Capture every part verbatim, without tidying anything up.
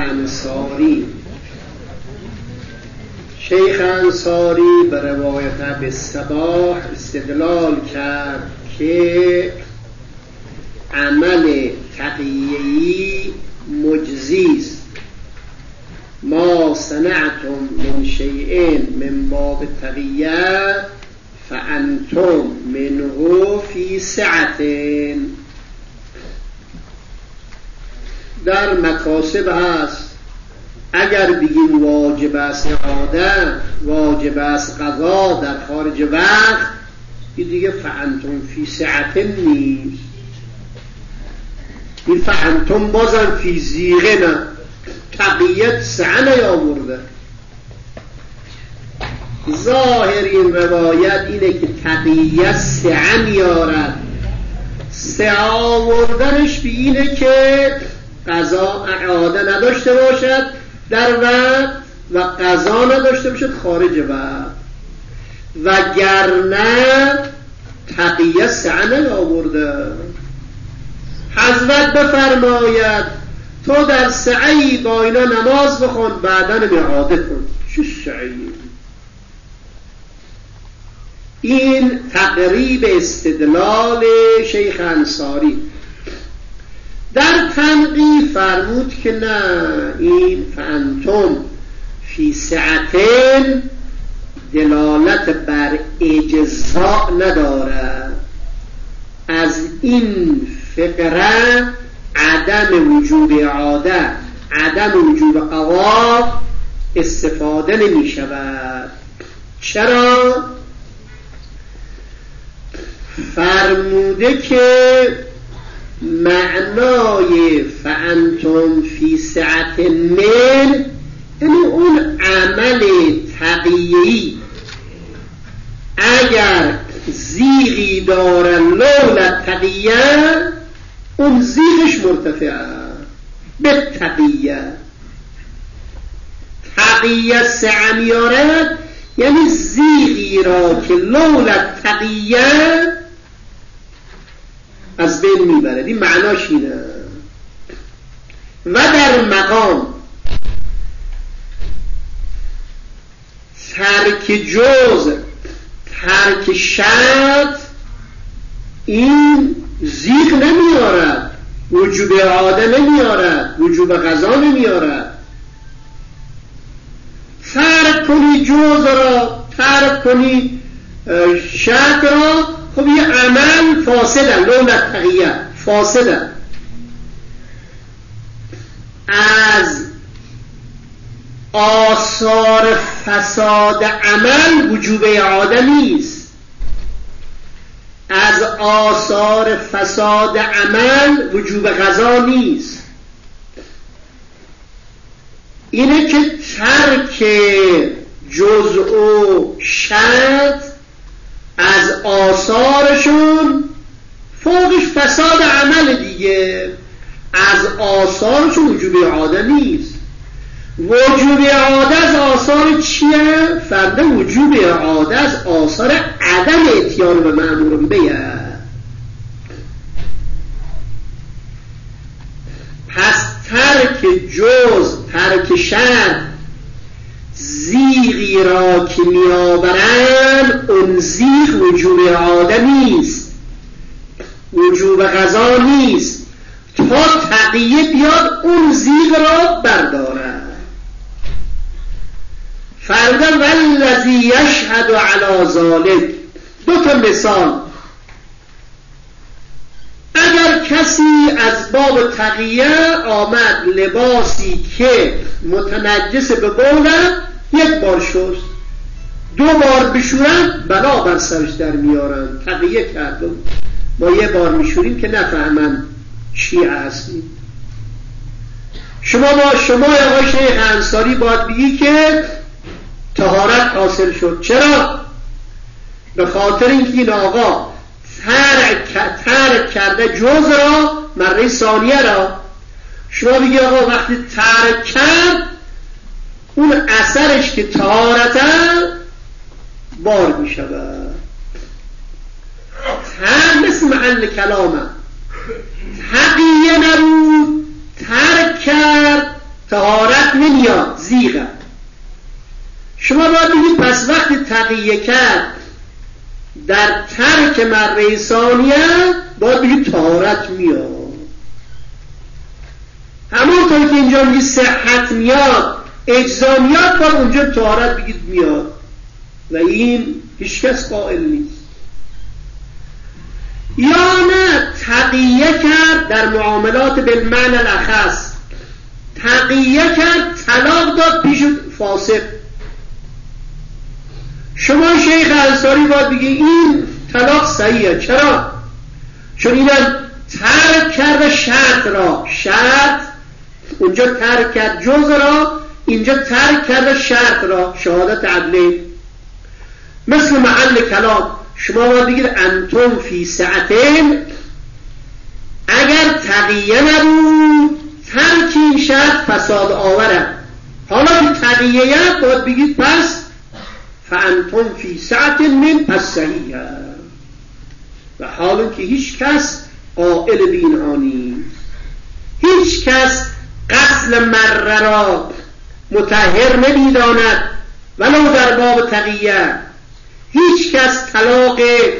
انصاری. شیخ انصاری به روایت ابی الصباح استدلال کرد که عمل تقیه‌ای مجزی است. ما صنعتم من شیء من باب تقیه فانتم منه فی سعة. در مکاسب هست اگر بگیم واجب است اعاده، واجب است قضا در خارج وقت، این دیگه فانتم فی سعة نیست. این فانتم بازم فی زیغه نه، تقیت سعه نیاورده. ظاهر این روایت اینه که تقیت سعه میارد. سعه آوردنش به اینه که قضا اعاده نداشته باشد در وقت و قضا نداشته باشد خارج وقت، وگرنه تقیه سعه نیاورده. حضرت بفرماید تو در سعی با اینا نماز بخون بعدن اعاده کن. چه سعی؟ این تقریب استدلال شیخ انصاری. در تنقیح فرمود که نه، این فانتم فی سعتین دلالت بر اجزاء ندارد. از این فقره عدم وجوب اعاده، عدم وجوب قضا استفاده نمی شود. چرا؟ فرموده که معنای فانتم فی سعة من یعنی اون عمل تقیه‌ای اگر زیغی داره لولا تقیه، اون زیغش مرتفعه به تقیه. تقیه سعه میارد یعنی زیغی را که لولا تقیه از بین میبرد. این معناش اینه. و در مقام ترک جز، ترک شرط، این زیغ نمیارد، وجوب اعاده نمیارد، وجوب قضا نمیارد. ترک کنی جز را، ترک کنی شرط را، خب یه عمل فاسده، لولا تقیه فاسده. از آثار فساد عمل وجوب اعاده نیست. از آثار فساد عمل وجوب قضا نیست. اینه که ترک جزء و شرط از آثارشون فوقش فساد عمل دیگه، از آثارشون وجوب اعاده نیست. وجوب اعاده از آثار چیه؟ فرده وجوب اعاده از آثار عدم اتیان به مأمور بیه. پس ترک جز، ترک شرط، زیغی را که میآورند اون زیغ وجوب اعاده نیست، وجوب قضا نیست، تا تقیه بیاد اون زیغ را بردارد. فردا والذی یشهد علی ذلک. دو تا مثال. اگر کسی از باب تقیه آمد لباسی که متنجس به بوله یک بار شست، دو بار بشورن بلا بر سرش در میارن، تقیه کردم با یه بار میشوریم که نفهمن چی هستیم. شما با شما آقای شیخ انصاری باید بگی که طهارت حاصل شد. چرا؟ به خاطر اینکه این آقا ترک ترک کرده جز را، مره ثانیه را. شما بگی آقا وقتی ترک کرد اون اثرش که طهارته بار می شود. تر مثل محل کلامه، تقیه نبود، ترک کرد، طهارت زیغ. شما باید بگید پس وقتی تقیه کرد در ترک مره ثانیه باید بگید طهارت میاد. همونطور که اینجا میگید صحت میاد، اجزا میاد، باید اونجا طهارت بگید میاد و این هیچ کس قائل نیست. یا نه تقیه کرد در معاملات بالمعنی الاخص، تقیه کرد طلاق داد پیش فاسق. شما شیخ انصاری باید بگی این طلاق صحیحه. چرا؟ چون اینم ترک کرده شرط را، شرط اونجا ترک کرد جز را، اینجا ترک کرده شرط را، شهادت عدله. مثل محل کلام شما باید بگید انتم فی سعتین، اگر تقیه نبود ترک این شرط فساد آوره. حالا که تقیه باید بگید پس فانتم فی سعت من پس صحیحه. و حالا که هیچ کس قائل به اینها نیست، هیچ کس غسل مره را مطهر نمیداند ولو در باب تقیه، هیچ کس طلاق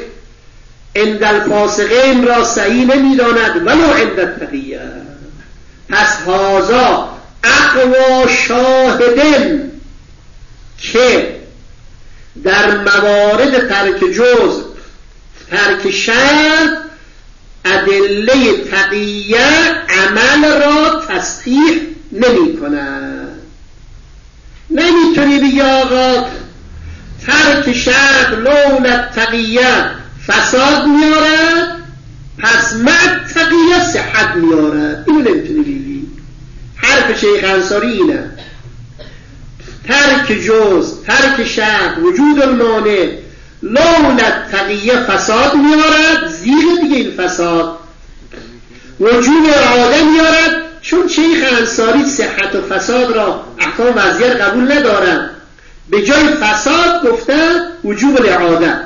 عند الفاسقین را صحیح نمیداند ولو عند التقیه. پس هذا اقوا شاهدن که در موارد ترک جز، ترک شرط، ادله تقیه عمل را تصحیح نمی کند. نمیتونی بگی آقا ترک شرط لولا تقیه فساد میارد پس مع تقیه صحت میارد. اینو نمیتونی بگی. حرف شیخ انصاری اینه، ترک جز، ترک شرط، وجود المانع لولا تقیه فساد میارد، زیر دیگه این فساد وجود اراده میارد. چون شیخ انصاری صحت و فساد را احکام وضعیه قبول ندارن، به جای فساد گفتن وجوب الاعاده.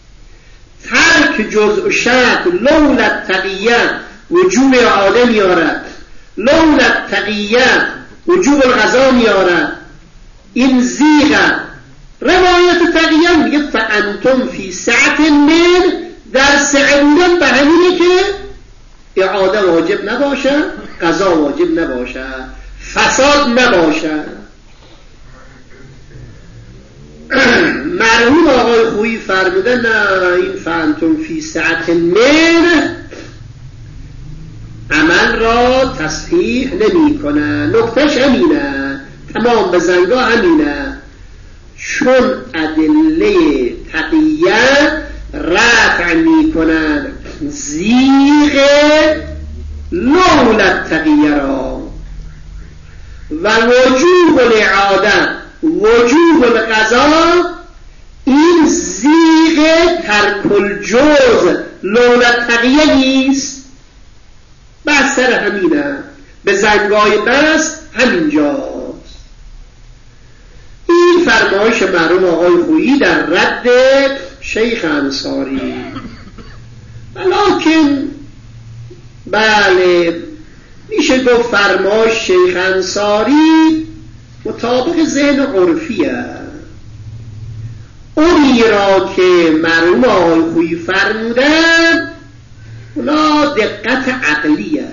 ترک جزء و شرط لولا تقیه وجوب اعاده میارد، لولا تقیه وجوب القضا میارد. این زیغه. روایت تقیه میگه فانتم فی سعت من، در سعه بودن به همینه که اعاده واجب نباشه، قضا واجب نباشه، فساد نباشه. مرحوم آقای خویی فرمودن نه، این فانتم فی سعت من عمل را تصحیح نمی کنه. نکتهش همینه، تمام بزنگاه همینه. چون ادله تقیه رفع می کنن زیغ لولا تقیه را و وجوب الاعاده وجوب القضا، این زیغ ترک الجوز لولا تقیه نیست. بس سر همینه، به زنگای بس همینجاست. این فرمایش مرحوم آقای خویی در رد شیخ انصاری. لکن بله میشه گفت فرمایش شیخ انصاری مطابق ذهن عرفیه. اونی را که مرحوم آقای خویی فرمودن اونا دقت عقلیه.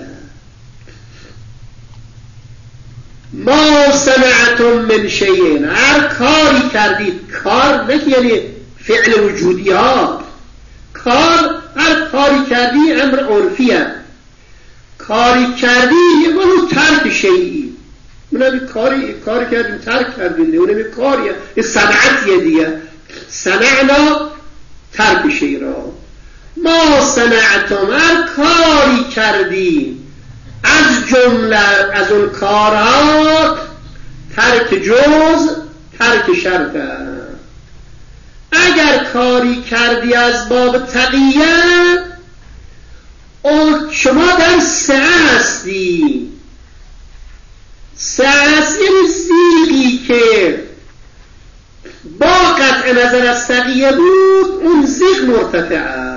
ما صنعتم من شیئن، هر کاری کردید، کار نه یعنی فعل وجودی ها، کار هر کاری کردی امر عرفیه. کاری کردی اونو ترک شیئی، اونم کاری کاری کردیم ترک کردیم، اونم کاریه، این صنعتیه دیگه. صنعنا ترک شیئی را. ما صنعتم، هر کاری کردی از جمله از اون کارها ترک جز، ترک شرطه. اگر کاری کردی از باب تقیه، شما در سعه هستی. سعه هست یعنی زیغی که با قطع نظر از تقیه بود، اون زیغ مرتفعه.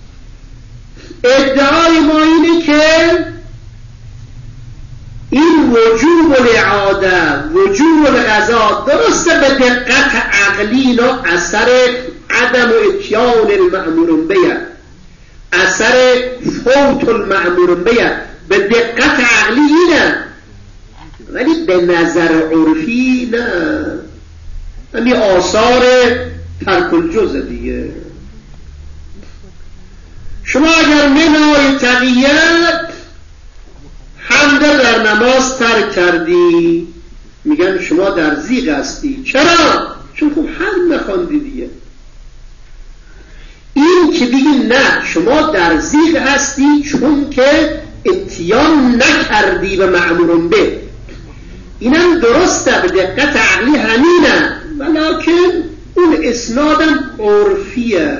ادعای ما اینه که این وجوب الاعاده وجوب القضا درسته به دقت عقلی و اثر عدم اتیان المأمور به، اثر فوت المأمور به به دقت عقلی اینه، ولی به نظر عرفی نه، همین آثار ترک الجزء دیگه. شما اگر منهای تقیت حمده در نماز ترک کردی، میگن شما در زیغ هستی. چرا؟ چون خوب حمد نخواندی دیگه. این که بگی نه شما در زیغ هستی چون که اتیان نکردی به مأمور به، اینم درسته به دقت عقلی همینه، ولیکن اون اسنادم عرفیه،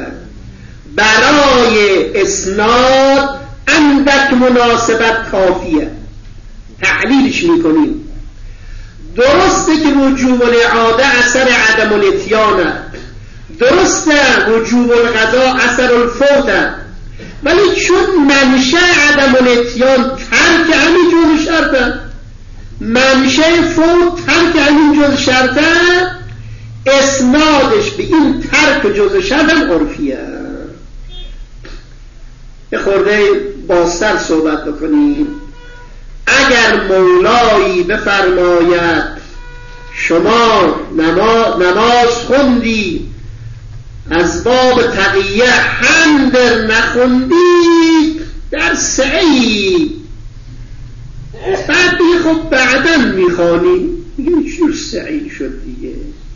برای اسناد اندک مناسبت کافیه. تعلیلش میکنیم درسته که وجوب الاعاده اثر عدم الاتیانه، درسته وجوب القضا اثر الفوته، ولی چون منشأ عدم الاتیان ترک همین جزء شرطه، منشأ فوت ترک همین جزء شرطه، اسنادش به این ترک جزء شرط هم عرفیه. یه خورده بازتر صحبت بکنیم. اگر مولایی بفرماید شما نماز, نماز خوندی از باب تقیه حمد نخوندی در سعی، بعد دیگه خب بعدا میخوانی، میگه چور سعی شد دیگه.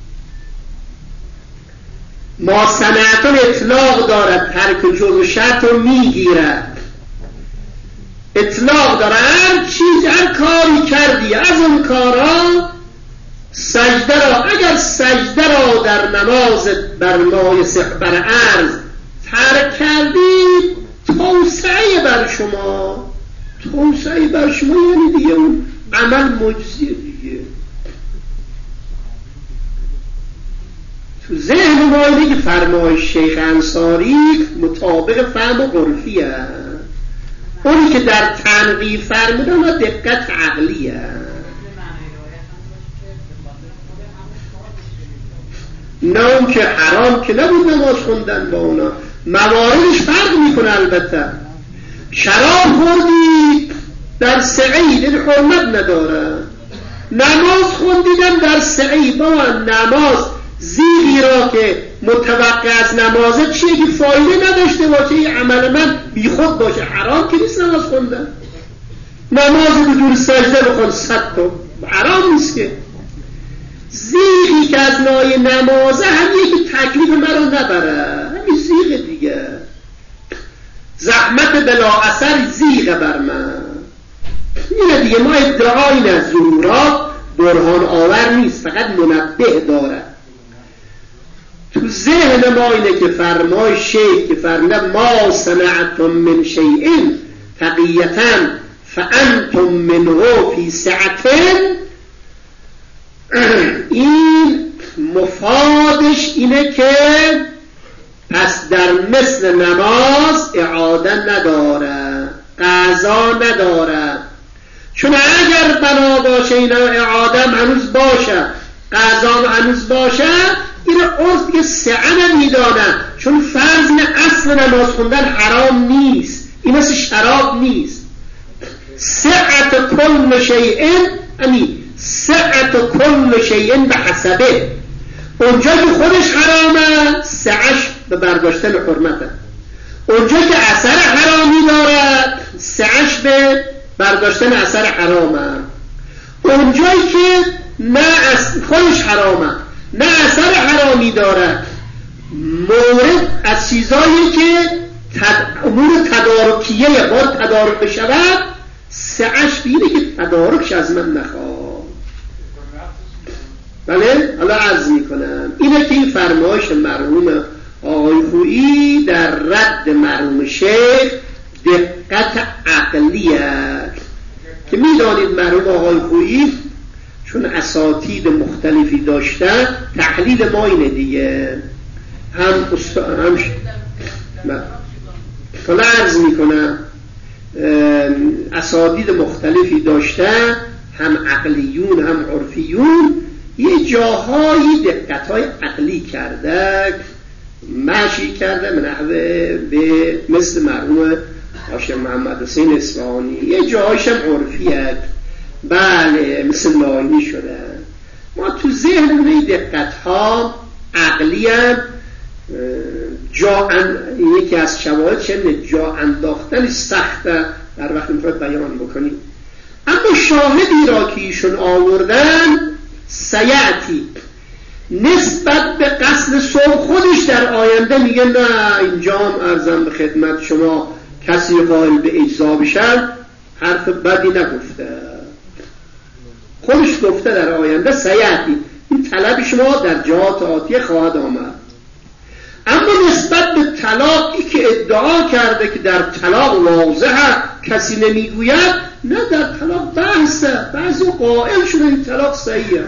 ما صنعتون اطلاق دارد، ترک جزء شرط رو میگیرد، اطلاق داره. هر چیز هر کاری کردی از اون کارا سجده را، اگر سجده را در نماز بر مایه بر عرض ترک کردی، توسعه بر شما، توسعه بر شما یعنی دیگه اون عمل مجزیه دیگه. تو ذهن ما اینه که فرمایش شیخ انصاری مطابق فهم عرفیه، اونی که در تنقیح فرمودن و دقت عقلیه. نه اون که حرام که نبود نماز خوندن با اونا، مواردش فرق میکنه. البته شراب خوردی در سعی دل حرمت نداره، نماز خوندیدن در سعی با نماز زیغی را که متوقع از نمازه چیه که فایده نداشته باشه، یه عمل من بی خود باشه، حرام که نیست نماز خوندن. نماز بدون سجده بخون صد تا حرام نیست که. زیغی که از نای نمازه هم یکی تکلیف مرا نبره، همین زیغ دیگه، زحمت بلا اثر زیغ بر من اینه دیگه. ما ادعایی نه، ظهورات برهان آور نیست، فقط منبه داره. تو ذهن ما اینه که فرمای شیخ که فرمده ما صنعتم من شیئن تقیتن فانتم منه فی سعتن، این مفادش اینه که پس در مثل نماز اعاده نداره، قضا نداره. چون اگر بنا باشه اینا اعاده هنوز باشه، قضا هنوز باشه، این عرف که سعه نمیدانه، چون فرض اصل نماز خوندن حرام نیست، این مثل شراب نیست. سعت کل شیئن، یعنی سعت کل شیئن به حسبه، اونجا که خودش حرامه سعش به برداشتن حرمته، اونجا که اثر حرامی داره سعش به برداشتن اثر حرامه، اونجایی که نه خودش حرامه نه اثر حرامی داره، مورد از چیزایی که تد... امور تدارکیه با تدارک بشود، سعش بیره که تدارکش از من نخواه. بله حالا عرض میکنم اینه که این فرمایش مرحوم آقای خویی در رد مرحوم شیخ دقت عقلیه، که میدانید مرحوم آقای خویی چون اساتید مختلفی داشتن، تحلیل ما اینه دیگه، هم استاد هم ش... حالا عرض میکنم اساتید مختلفی داشتن، هم عقلیون هم عرفیون یه جاهایی دقت‌های عقلی کرده، مشی کرده به نحوه به مثل مرحوم هاشم محمد حسین اصفهانی، یه جاهایش هم عرفیه، بله مثل لاینی شده. ما تو ذهنمون این دقت‌ها عقلی هم جا ان... یکی از شواهدش اینه جا انداختن سخته در وقت میخواد بیان بکنیم. اما شاهدی را که ایشون آوردن سیعتی نسبت به قصد صلح خودش در آینده میگه نه اینجا هم عرضم به خدمت شما کسی قائل به اجزا بشن حرف بدی نگفته، خودش گفته در آینده سیعتی این طلب شما در جهات آتیه خواهد آمد. اما نسبت به طلاقی که ادعا کرده که در طلاق واضحه کسی نمیگوید، نه در طلاق بحثه، بعضی قائل شده این طلاق صحیحه،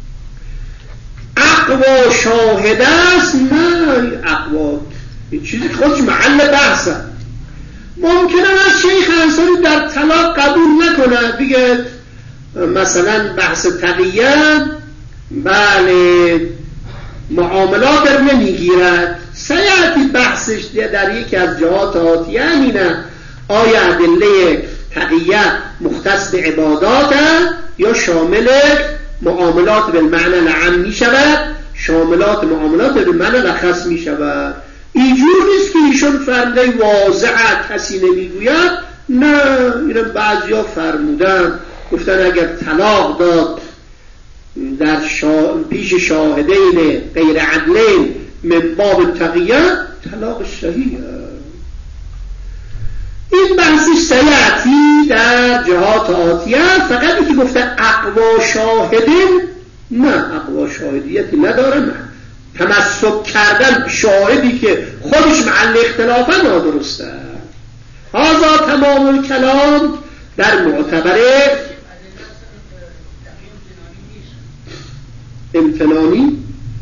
اقوا شاهده است، نه اقوا این چیزی که خودش محل بحثه. ممکنه از شیخ انصاری در طلاق قبول نکنه، بگه مثلا بحث تقیه بله معاملات در نمیگیرد، سیعتی بحثش در یکی از جهات آتیه اینه آیا ادله تقیه مختص به عبادات یا شامل معاملات بالمعنی العام می شود، شاملات معاملات بالمعنی الخاص می شود. اینجور نیست که ایشون فرموده واضحه کسی نمیگوید، نه اینو بعضیا فرمودن گفتن اگر طلاق داد در شا... پیش شاهدین غیر عدلین من باب تقیه طلاق صحیحه. این بحثش سیعتی در جهات آتیه، فقط اینکه گفته اقوا شاهدین، نه اقوا شاهدیتی نداره، نه تمسک کردن شاهدی که خودش محل اختلافه نادرسته. هذا تمام الکلام در معتبره امتنانی.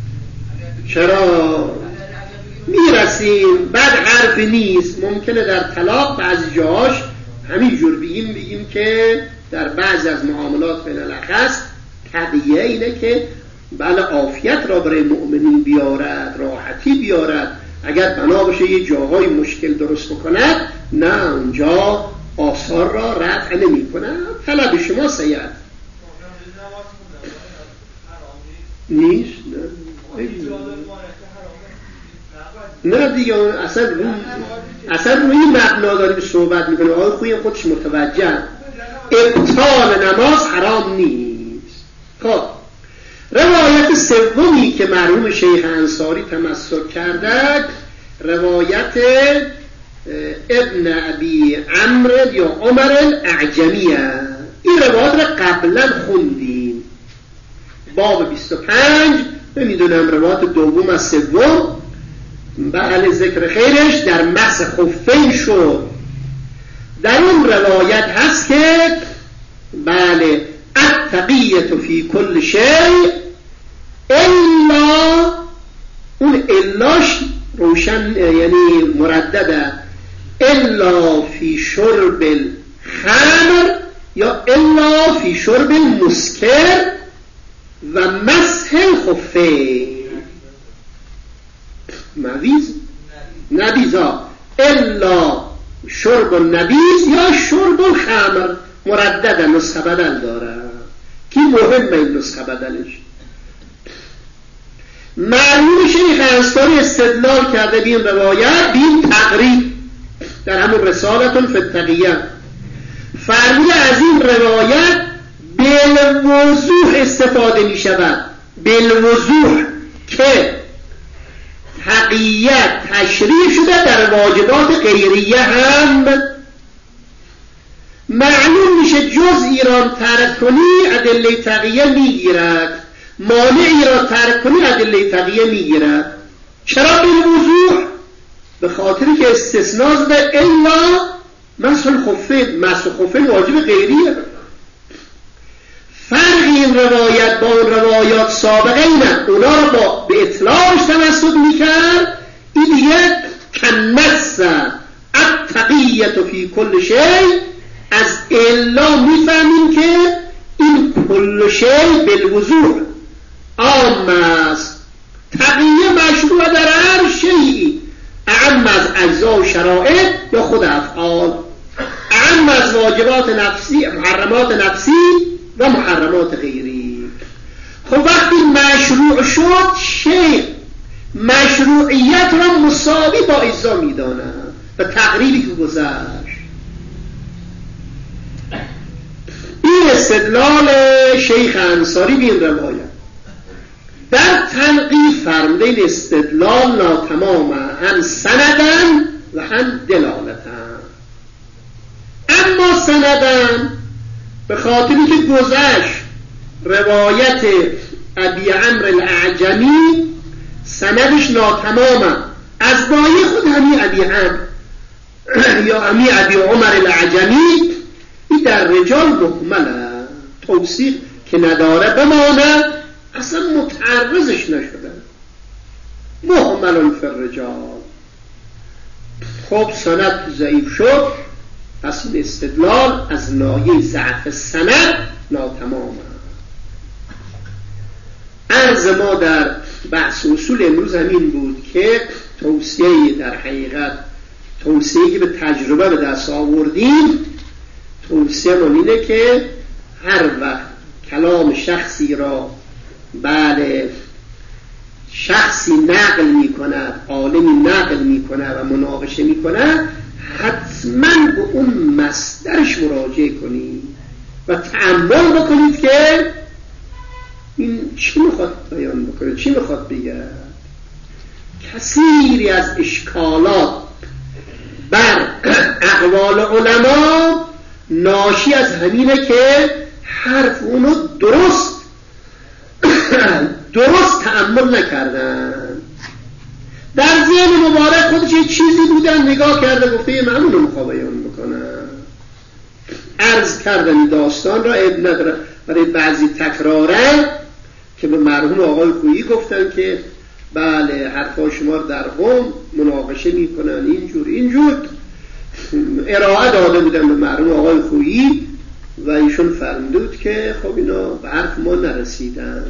چرا میرسیم بعد حرف نیست، ممکنه در طلاق بعضی جاهاش همینجور بگیم بگیم که در بعضی از معاملات بین الاخص تقیه اینه که بله عافیت را برای مؤمنین بیارد، راحتی بیارد، اگر بنا باشه یه جاهای مشکل درست بکند نه اونجا آثار را رفع نمی کنه. طلب شما سید نیست، نه نه دیگه اصلا روی اصلا روی مبنا داریم صحبت میکنه. آقای خوی خودش متوجه ابطال نماز حرام نیست. خب روایت سومی که مرحوم شیخ انصاری تمسک کرده روایت ابن ابی عمرو یا عمر الاعجمیه. این روایت را قبلا خوندیم باب بیست و پنج، نمیدونم روایت دوم از سوم، بله ذکر خیرش در مسح خفین شد. در اون روایت هست که بله التقیة فی کل شیء الا، اون الاش روشن یعنی مردده، الا فی شرب الخمر یا الا فی شرب المسکر و مسح الخفین. مویز نبیزا الا شرب النبیز یا شرب الخمر مردد نسخه بدل داره که مهمه این نسخه بدلش. مرحوم شیخ انصاری استدلال کرده بین روایت بین تقریب در همون رسالتون فی التقیه، فرموده از این روایت بالوضوح استفاده می شود، بالوضوح که تقیه تشریح شده در واجبات غیریه هم معلوم میشه. جز ایران ترک کنی ادله تقیه میگیرد، مانعی را ترک کنی ادله تقیه میگیرد. چرا بالوضوح؟ به خاطری که استثناء زده الا مسح الخفین، مسح الخفین واجب غیریه. فرق این روایت با اون روایات سابقه اینه، اونا رو با به اطلاعش تمسک میکرد، این دیگه کنس التقیة فی کل شیء. از الا میفهمیم که این کل شیء بالوضوح عام است. تقیه مشروع در هر شیئی، اعم از اجزا و شرایط یا خود افعال، اعم از واجبات نفسی، محرمات نفسی و محرمات غیری. خب وقتی مشروع شد، شیء مشروعیت را مساوی با اجزا میداند و تقریبی که گذشت. این استدلال شیخ انصاری به این روایت. در تنقیح فرموده این استدلال ناتمام، هم سندن و هم دلالتن. اما سندن به خاطری که گذشت روایت ابی عمرو الاعجمی سندش ناتمامه، از بایی خود همی ابی عمرو یا همی ابی عمر الاعجمی، این در رجال مهمله، توثیق که نداره بمانه، اصلا متعرضش نشده، مهمل فی الرجال. خب سند ضعیف شد، پس این استدلال از ناحیه ضعف سند ناتمامه. عرض ما در بحث اصول امروز همین بود که توصیه در حقیقت توصیه که به تجربه به دست آوردیم، توصیه من اینه که هر وقت کلام شخصی را بله شخصی نقل می کند، عالمی نقل می کند و مناقشه می کند، حتما به اون مصدرش مراجعه کنید و تأمل بکنید که این چی میخواد بیان بکنه، چی میخواد بگه. کثیری از اشکالات بر اقوال علما ناشی از همینه که حرف اونو درست درست تأمل نکردن. در ذهن مبارک خودش یه چیزی بودن نگاه کرده گفته من اونو میخوام بیان بکنم. عرض کردن داستان را ابن نداره برای بعضی تکراره که به مرحوم آقای خویی گفتن که بله حرفا شما رو در قوم مناقشه میکنن اینجور اینجور، ارائه داده بودن به مرحوم آقای خویی و ایشون فرموده بود که خب اینا به حرف ما نرسیدن.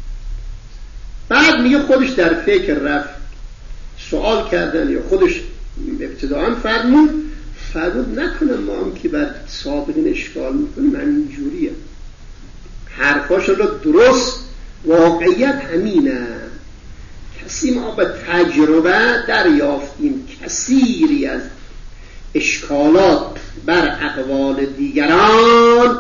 بعد میگه خودش در فکر رفت، سوال کردن یا خودش ابتداعا فرمود فرمود نکنم ما هم که بر سابقین اشکال میکنیم همینجوریه، حرفاش رو درست، واقعیت همینه. کسی ما به تجربه دریافتیم کثیری از اشکالات بر اقوال دیگران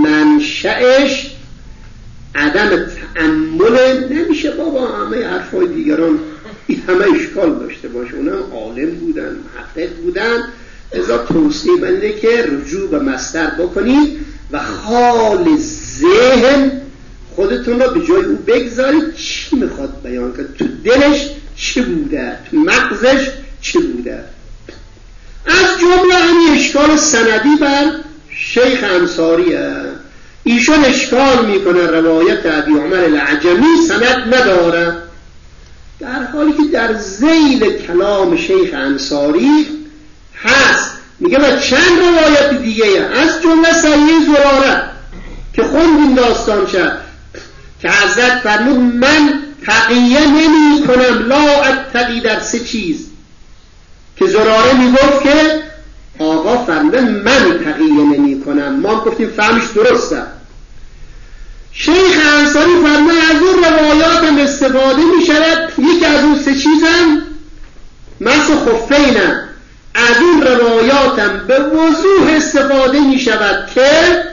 منشأش عدم تأمل نمیشه. بابا همه حرفای دیگران این همه اشکال داشته باشه، اونم عالم بودن، محقق بودن. ازا توصیه بنده که رجوع به مصدر بکنید و خال ذهن خودتون رو به جای او بگذارید چی میخواد بیان کنه، تو دلش چی بوده، تو مغزش چی بوده. از جمله همین اشکال سندی بر شیخ انصاریه. ایشون اشکال میکنه روایت ابی عمر الاعجمی سند نداره، در حالی که در ذیل کلام شیخ انصاری هست. میگه و چند روایت دیگه از جمله صحیح زراره که خوندیم داستان شد که حضرت فرمود من تقیه نمی کنم، لا اتقی در سه چیز، که زراره میگفت که آقا فرموده من تقیه نمی کنم، ما گفتیم فهمش درسته. شیخ انصاری فرموده از اون روایات هم استفاده می شود، یکی از اون سه چیزم مس خفینم، از اون روایات هم به وضوح استفاده می شود که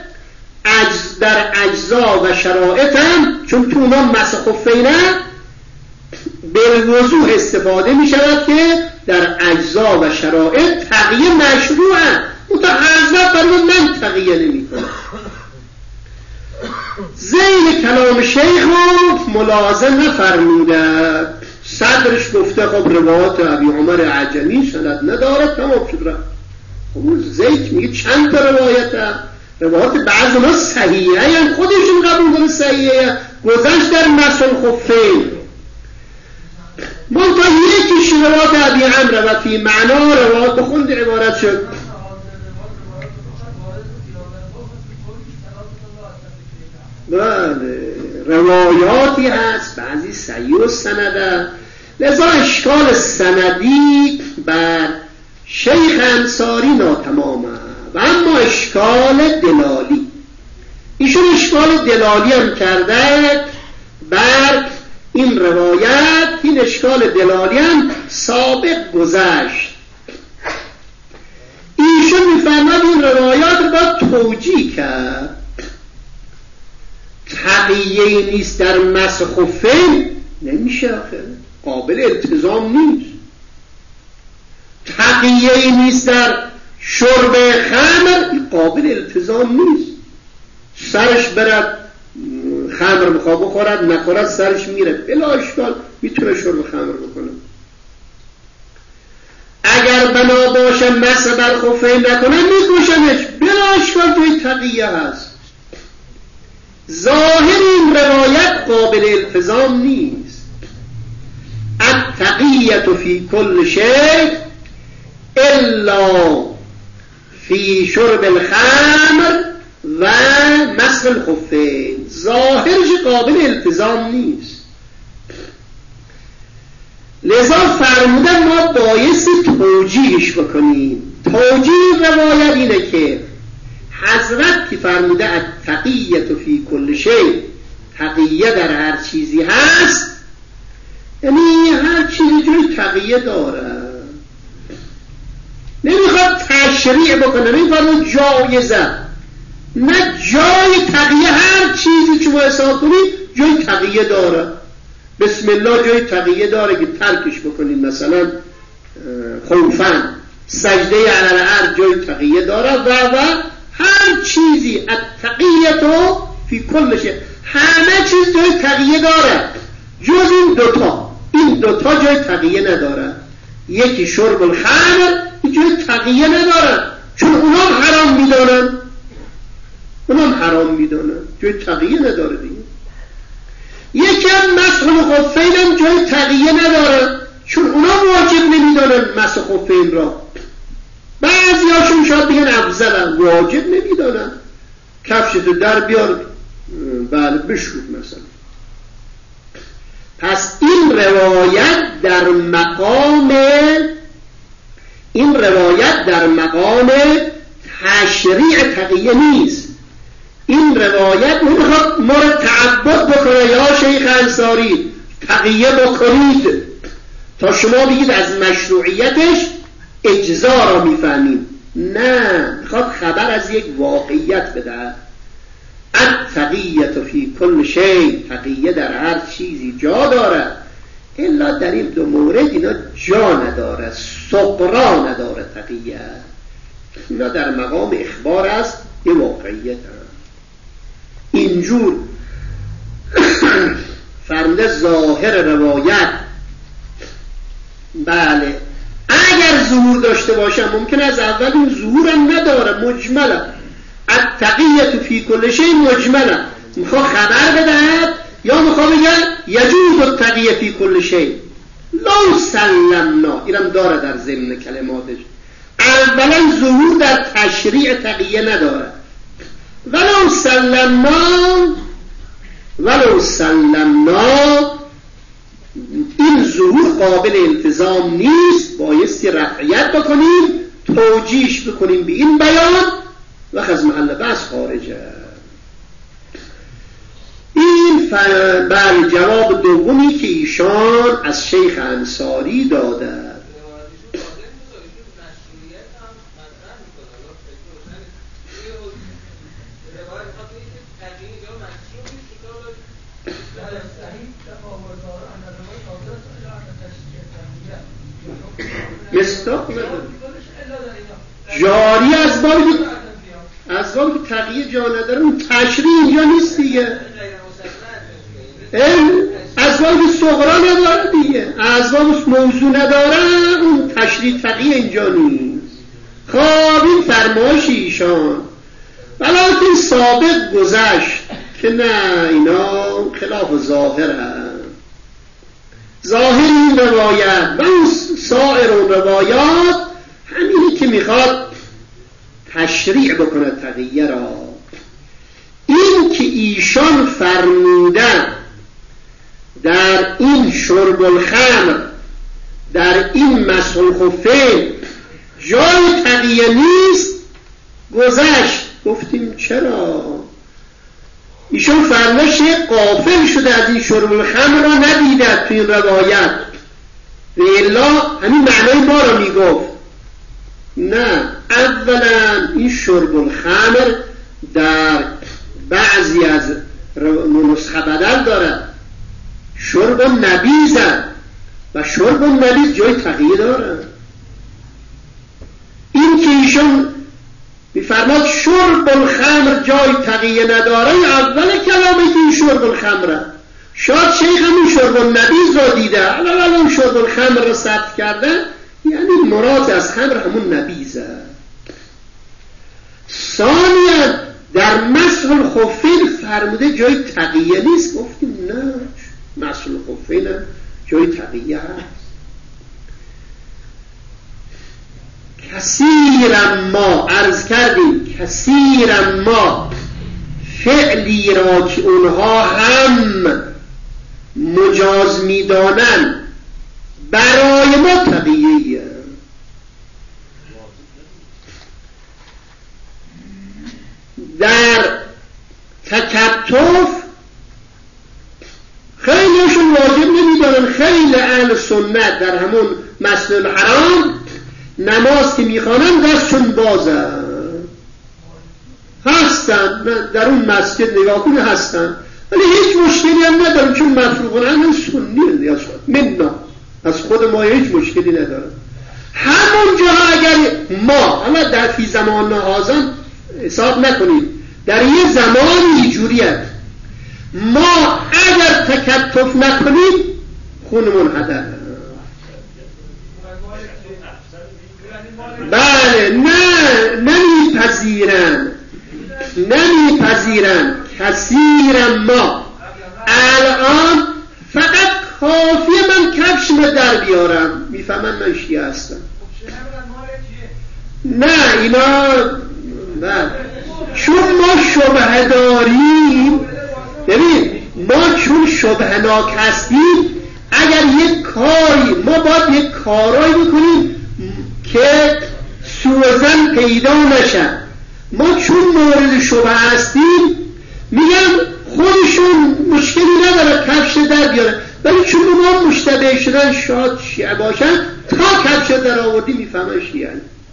عجز در اجزا و شرایط هم، چون تو اونا مس خفینه به وضوح استفاده می شود که در اجزا و شرایط تقیه مشروعه. متحضرت فرمود من تقیه نمی کنم. ذیل کلام شیخ رو ملازم نفرموده، صدرش گفته خب روایات ابی عمر اعجمی سند نداره، تمام شد رفت. خب اون ذیل میگه چند تا روایته، روایات بعض ما صحیحه، یعنی خودشون قبول کنه صحیحه، گذشت در مسل خفین. ما تا یکیش روایات ابی عمرو و فی معنا روایات بخوند عبارت شد بله روایاتی هست، بعضی صحیح و سنده، لذا اشکال سندی بر شیخ انصاری ناتمامه و اما اشکال دلالی ایشون اشکال دلالی هم کرده بر این روایت. این اشکال دلالی هم سابق گذشت. ایشون میفرماد این روایات رو باید توجیه کرد. تقیه نیست در مسح خفین، نمیشه آخه، قابل التزام نیست. تقیه نیست در شرب خمر، قابل التزام نیست. سرش برد خمر بخواه بخورد، نخورد سرش میره، بلا اشکال میتونه شرب خمر بکنه. اگر بنا باشه مسح بر خفین نکنه میکشنش، بلا اشکال توی تقیه هست. ظاهر این روایت قابل التزام نیست. التقیة فی کل شیء الا فی شرب الخمر و مسح الخفین. ظاهرش قابل التزام نیست. لذا فرمودن ما بایستی توجیهش بکنیم. توجیه روایت اینه که حضرت که فرموده التقیة فی کل شیء، تقیه در هر چیزی هست، یعنی هر چیزی جوی تقیه داره. نمیخواد تشریع بکنه، نمیخواد جایزه، نه جای تقیه هر چیزی که ما حساب کنید جای تقیه داره. بسم الله جای تقیه داره که ترکش بکنید، مثلا خوفن سجده علی الارض جای تقیه داره و و هر چیزی التقیه تو فی کل شیء، همه چیز جای تقیه داره جز این دوتا. این دوتا جای تقیه نداره. یکی شرب الخمر جای تقیه نداره، چون اونام حرام میدانن، اونام حرام میدانن، جای تقیه نداره دیگه. یکی هم مسح خفین هم جای تقیه نداره، چون اونام واجب نمیدانن مسح خفین را. بعضی هاشون شاید بگن افضل، واجب نمیدانن. کفشتو در بیار بله بشور مثلا. پس این روایت در مقام این روایت در مقام تشریع تقیه نیست. این روایت نمیخواد ما رو تعبد بکنه یا شیخ انصاری تقیه بکنید تا شما بگید از مشروعیتش اجزا را میفهمیم. نه، میخواد خبر از یک واقعیت بده. التقیة فی کل شیء، تقیه در هر چیزی جا داره، الا در این دو مورد اینا جا نداره، سقرا نداره. تقیه اینا در مقام اخبار است، یه واقعیت هست. اینجور فرموده ظاهر روایت بله اگر ظهور داشته باشه ممکن از اول این ظهور هم نداره، مجمله. التقیة فی کل شیء مجمله، میخواه خبر بدهد یا میخواه بگه یجوز التقیة فی کل شیء لو سلمنا، اینم داره در ضمن کلماتش. اولا ظهور در تشریع تقیه نداره. ولو سلمنا ولو سلمنا این ظهور قابل التزام نیست، بایستی رفعیت بکنیم، توجیهش بکنیم به این بیان و از محل بحث خارجه. این بر جواب دومی که ایشان از شیخ انصاری داده. مستاق نداره، جاری از بابی از بابی که تقیه جا نداره، اون تشریع اینجا نیست دیگه. از بابی صغرا نداره دیگه، از بابی موضوع نداره، اون تشریع تقیه اینجا نیست. خواب این فرمایش ایشان ولیکن سابق گذشت که نه، اینا خلاف ظاهر هست. ظاهر این روایت و اون سایر روایات همینی که میخواد تشریع بکنه تقیه را. این این که ایشان فرمودن در این شرب الخمر، در این مسح الخفین جای تقیه نیست، گذشت. گفتیم چرا؟ ایشان فرمش غافل شده از این شرب الخمر را ندیدد تو این روایت، و الا همین معنای ما را میگفت. نه، اولا این شرب الخمر در بعضی از نسخه بدل دارد، شرب النبیذ و شرب النبیذ جای تقیه دارد. این که ایشان میفرماد شرب الخمر جای تقیه نداره، اول کلامه که این شرب الخمره. شاید شیخ همین شرب النبیذ را دیده، اول اون شرب الخمر را ثبت کرده، یعنی مراد از خمر همون نبیذه. ثانیا در مسح الخفین فرموده جای تقیه نیست. گفتیم نه، مسح الخفین جای تقیه هست. کثیرا ما عرض کردیم، کثیرا ما فعلی را که اونها هم مجاز میدانن برای ما تقیه. در تکتف خیلیشون واجب نمیدانن. خیلی اهل سنت در همون مسجد الحرام نماز که میخوانن دستشون بازه هستن، در اون مسجد نگاه کنه هستن، ولی هیچ مشکلی هم ندارن، چون مفروغون هم سنی هستن. مننا از خود ما هیچ مشکلی ندارن. همون جاها اگر ما اما در فی زمان هازم حساب نکنید، در یه زمانی جوریه ما اگر تکتف نکنید خونمون هدر. بله، نه نمیپذیرن نمیپذیرن کثیرا ما. الان فقط کافیه من کفشم در بیارم، میفهمن من شیعه هستم. نه اینا نه، چون ما شبه داریم. ببین ما چون شبه ناک هستیم، اگر یک کاری ما باید یک کارایی بکنیم که سوزن پیدا نشن. ما چون مورد شبه هستیم میگم خودشون مشکلی نداره کفش در بیاره، ولی چون ما مشتبه شدن شاید شیعه باشن، تا کفش در آوردی میفهمن شیعه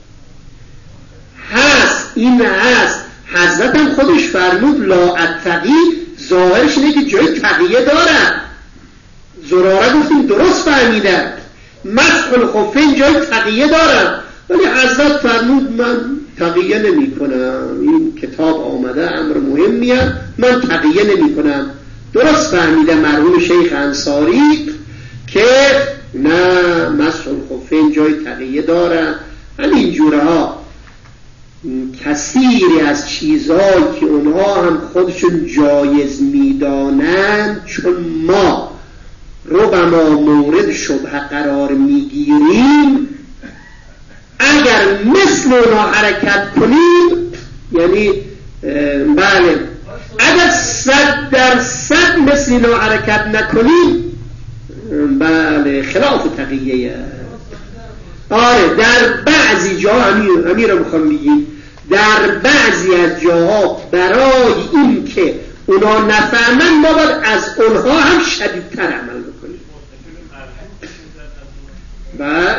هست. این هست. حضرت هم خودش فرمود لا اتقی، ظاهرش اینه که جای تقیه دارن. زراره گفتیم درست فهمیدن، مسح الخفین جای تقیه دارن، ولی حضرت فرمود من تقیه نمی کنم، این کتاب آمده امر مهمیه، من تقیه نمی کنم. درست فهمیده مرحوم شیخ انصاری که نه، مسح الخفین جای تقیه دارن. همین جوره ها کثیری از چیزهایی که اونها هم خودشون جایز میدانن، چون ما ربما مورد شبهه قرار میگیریم، اگر مثل اونها حرکت کنیم، یعنی بله اگر صد در صد مثل اونها حرکت نکنیم، بله خلاف تقیه. آره در بعضی جاها همین همین رو میخوام بگیم، در بعضی از جاها برای این که اونا نفهمن ما باید از اونها هم شدیدتر عمل بکنیم. و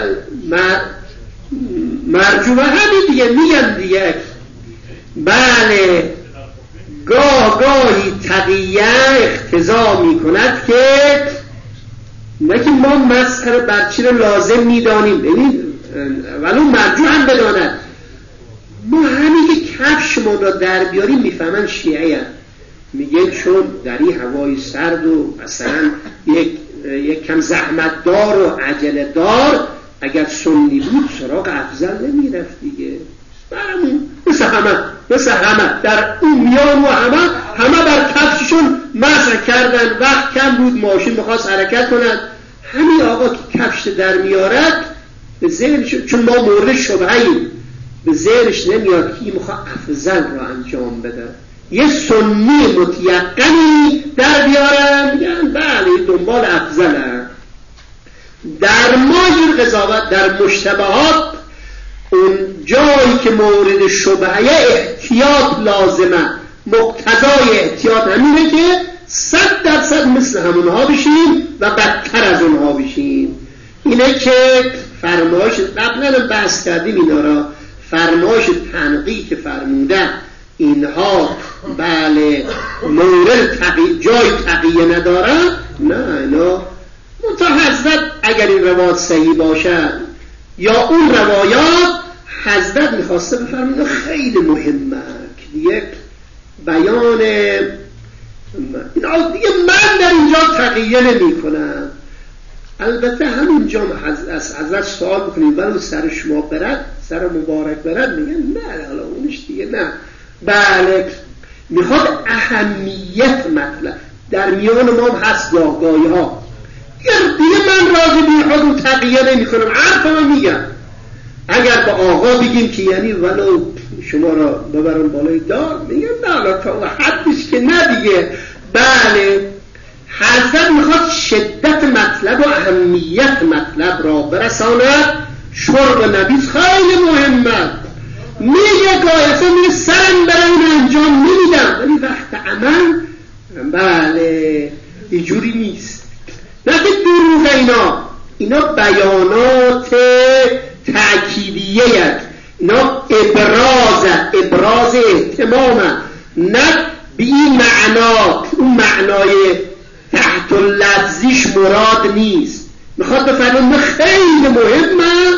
مرجوعه همین دیگه میگم دیگه. بله گاه گاهی تقیه اقتضا میکند که نه که ما مسخره برچی رو لازم میدانیم، ببین ولو مرجوع هم بداند، ما همین که کفشمون را در بیاریم میفهمن شیعه هم. میگه چون در این هوای سرد و مثلا یک, یک کم زحمت دار و عجله دار، اگر سنی بود سراغ افضل نمیرفت دیگه. برمون مثل همه مثل همه در اون میان و همه همه بر کفششون مسح کردن. وقت کم بود، ماشین میخواست حرکت کنن، همین آقا که کفش در میارد به ذهنش، چون ما مورد شبهه‌ایم، به ذهنش نمیاد که این میخواد افضل را انجام بده، یه سنی متیقنی در بیارن، میگن بله دنبال افضلن. در ماجر قضاوت در مشتبهات اون جایی که مورد شبهه احتیاط لازمه، مقتضای احتیاط همینه که صد درصد مثل همونها بشیم و بدتر از اونها بشیم. اینه که فرمایش قبلا بحث کردیم اینا را، فرمایش تنقیح که فرمودن اینها بله مورد تقی... جای تقیه ندارن، نه اینا منتها حضرت اگر این روایات صحیح باشد یا اون روایات حضرت میخواسته بفرمونه خیلی مهمه که دیگه بیان دیگه من در اینجا تقیه نمی کنم. البته همینجا از حضرت سوال بکنیم ولو سر شما برد، سر مبارک برد، میگن نه حالا اونش دیگه نه. بله میخواد اهمیت مطلب در میان ما هست گاهگاهی ها دیگه من راضی بی خودم تقیه نمی کنم، حرف من میگم. اگر با آقا بگیم که یعنی ولو شما را ببرم بالای دار، میگم نه تا حدش که نه دیگه. بله حضرت میخواد شدت مطلب و اهمیت مطلب را برساند. شرب نبی خیلی مهمه، میگه گایسه میگه سرم برای اون انجام نمیدم، ولی وقت عمل بله اینجوری نیست. نه که دروغ اینا اینا بیانات تأکیدیه هست، اینا ابراز ابراز اهتمام، نه به این معنا اون معنای تحت لفظیش مراد نیست. میخواد بفرمونه خیلی مهمه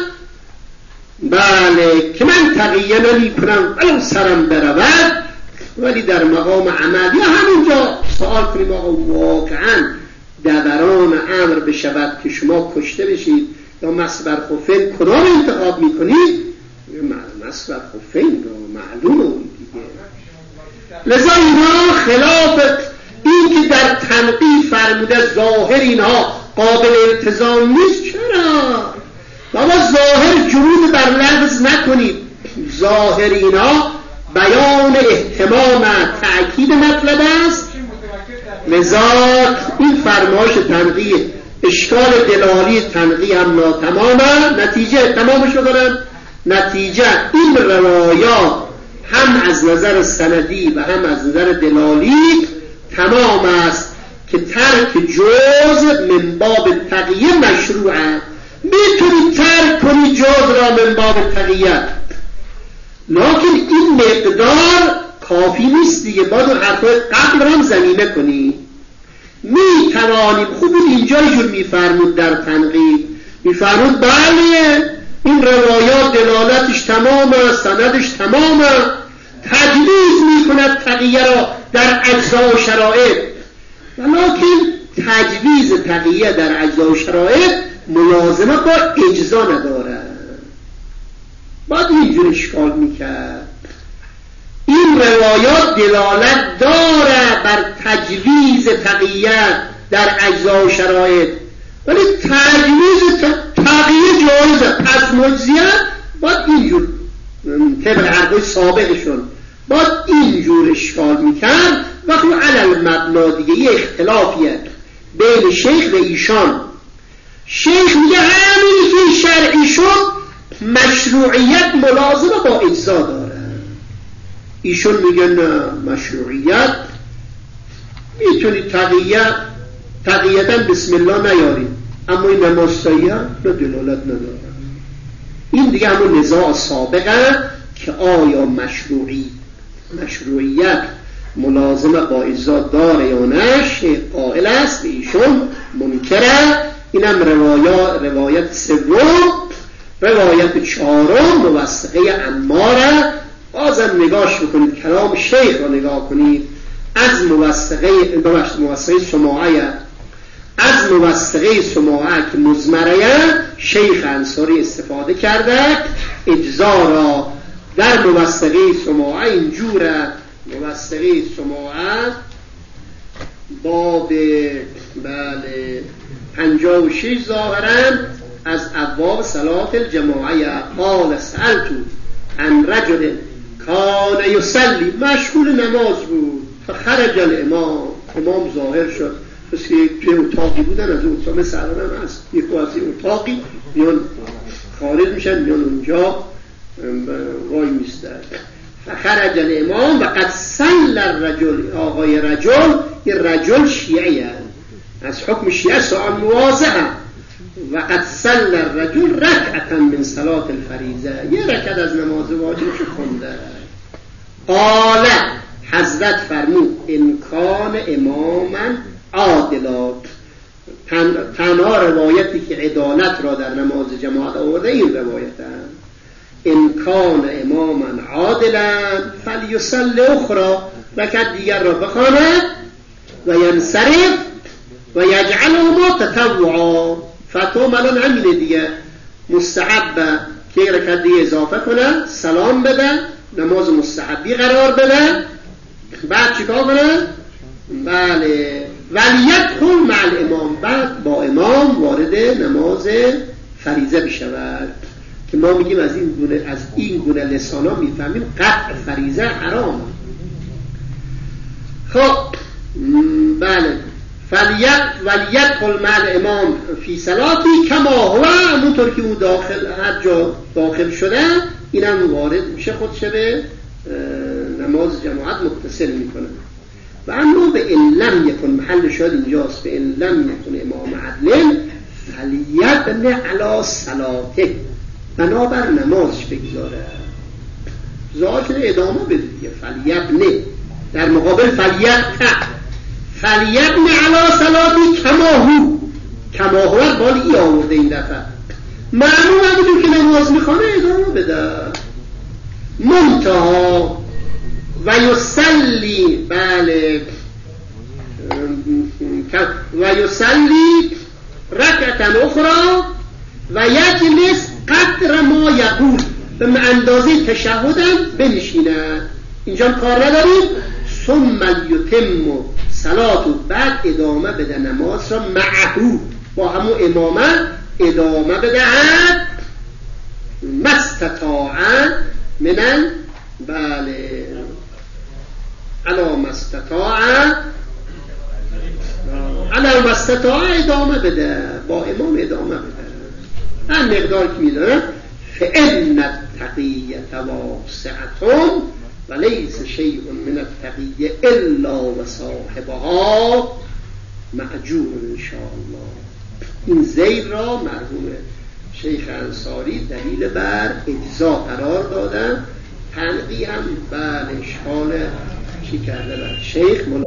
بله که من تقیه نمی کنم ولو سرم برود، ولی در مقام عمل یا همونجا سوال کنیم آقا واقعا دوران امر بشود که شما کشته بشید یا مسبر خفین کدام انتخاب میکنید؟ مسبر خفین رو معلومه دیگه. لذا اینها خلاف این که در تنقیح فرموده ظاهر اینها قابل التزام نیست. چرا؟ بابا ظاهر جرود بر لفظ نکنید، ظاهر اینها بیان اهتمام تأکید مطلب است. لذا این فرمایش تنقیح اشکال دلالی تنقیح هم ناتمامه. نتیجه تمامش رو دارن، نتیجه این روایات هم از نظر سندی و هم از نظر دلالی تمام است که ترک جز من باب تقیه مشروعه. میتونی ترک کنی جز را من باب تقیه، لیکن این مقدار کافی نیست دیگه، باید اون حرفای قبل هم زمینه کنی. میتوانیم خوب اینجا جور میفرمود در تنقیح، میفرمود بله این روایات دلالتش تمام است، سندش تمام است، تجویز میکند تقیه را در اجزا و شرایط، ولیکن تجویز تقیه در اجزا و شرایط ملازمه با اجزا نداره. باید اینجور اشکال میکرد. این روایات دلالت داره بر تجویز تقیه در اجزا و شرایط، ولی تجویز تقیه جایزه. پس مجزیه باید اینجور طبق حرفای سابقشون باید اینجور اشکال میکرد. وقتی علل مبنا دیگه یه اختلافیه بین شیخ و ایشان. شیخ میگه همینی که شرعی شد مشروعیت ملازمه با اجزا داره، ایشون میگه نه مشروعیت میتونی تقیه تقییتاً بسم الله نیارید، اما این نماستاییه نه دلالت نداره. این دیگه همون نزاع سابقه که آیا مشروعی مشروعیت ملازمه با اجزا داره یا نه. شیخ قائل است، ایشون منکره. اینم روایت روایت سوم. روایت چهارم موثقه عماره. بازم نگاش بکنید کلام شیخ رو نگاه کنید. از موثقه موثقه سماعه از موثقه سماعه که مزمره شیخ انصاری استفاده کرده. اجزا را در موثقه سماعه اینجوره. موثقه سماعه باب بله پنجاه و شش ظاهرا از ابواب صلات الجماعه. قال سألتو عن رجل کان یصلی، مشغول نماز بود. فخرج الامام، امام ظاهر شد. پس توی اتاقی بودن، از اون اتاق مثلا هم هست، یک از این اتاقی میان خارج میشن، میان اونجا وای میستن. فخرج الامام و قد صلی الرجل، آقای رجل، این رجل شیعی هست، از حکم شیعه سؤال موازه هم. و قد صلی الرجل رکعتا من صلاة الفریضه، یه رکعت از نماز واجبش خونده. قال، حضرت فرمود امکان اماما عادلات، تنها روایتی که عدالت را در نماز جماعت آورده این روایت هم. امکان اماما عادلا فلیصلی اخرى، رکعت دیگر را بخواند و ینصرف و یجعلهما تطوعا. فتوا ملان همینه دیگه، مستحبه که رکعت دیگه اضافه کنه، سلام بده، نماز مستحبی قرار بده، بعد چیکار کنه؟ بله، ولیدخل مع الامام، بعد با امام وارد نماز فریضه بشود. که ما میگیم از این گونه از این گونه لسانا میفهمیم قطع فریضه حرام. خب بله، ولیدخل مع الامام فی صلاتی کما هو، همونطور که او داخل هر جا داخل شده اینم وارد میشه، خودشه به نماز جماعت متصل میکنه. و اما به ان لم یکن، محل شاید اینجاست، به ان لم یکن امام عدل فلیبن علی صلاته، بنابر نمازش بگذاره، ذاکر ادامه بده دیگه، فلیبن در مقابل فلیبن، فلیبن علی صلاتی کما هو، کما هو بالی ای آورده این دفعه، معلوم همونجور که نماز میخوانه ادامه بده. منتها و یصلی، بله، و یصلی رکعتا اخرى و یجلس قدر ما یقول، به اندازه تشهدم بنشینه، اینجا کار نداریم. ثم یتم صلاتو، بعد ادامه بده نماز را، معهو، با همون امامه ادامه بدهد، مستطاع منن، بله، علا مستطاع، علا مستطاع ادامه بده، با امام ادامه بده، هم مقدار که میداره. فإن التقیه واسعة ولیس شیء من التقیه الا و صاحبها مأجور انشاءالله. این زید را مرحوم شیخ انصاری دلیل بر اجزا قرار دادن، تنقی هم بله اشکال چی کرده بر شیخ.